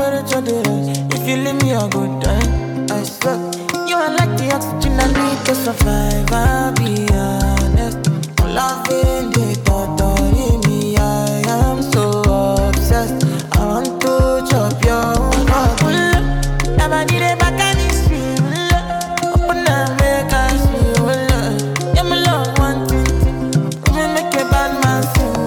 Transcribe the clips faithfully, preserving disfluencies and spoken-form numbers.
temperature dey rise. If you leave me, I go die. I swear, you are like the oxygen I need to survive. I'll be honest. Loving the thought of me, I am so obsessed. I want to chop your heart. Never need a back and it's real. Open up, make us feel. Yeah, my love, one thing. We make a bad man sing.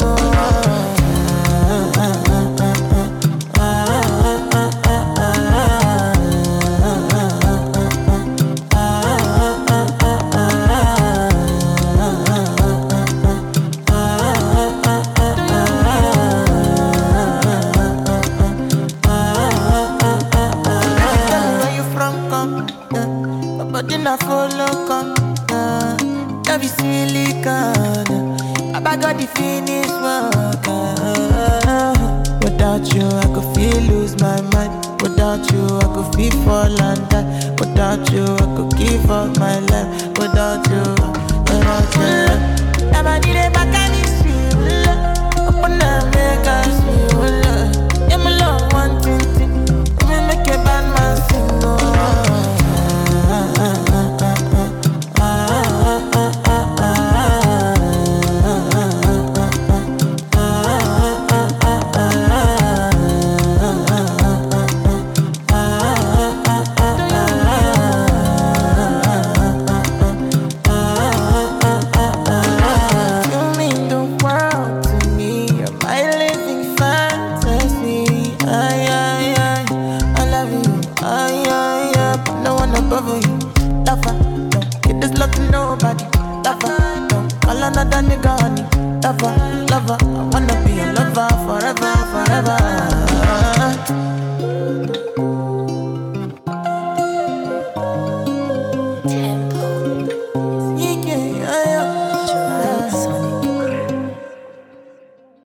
Then I follow come, uh, that be silicon. I got the finish work. Uh, without you, I could feel lose my mind. Without you, I could feel fall and die. Without you, I could give up my life. Without you, without you, never need a back and it's real. Open up, make us feel. Yeah, my love, one thing, we make a bad man sing. Oh. Lover, don't get this love to nobody. Lover, don't call another nigga honey. Lover, lover, I wanna be a lover forever, forever.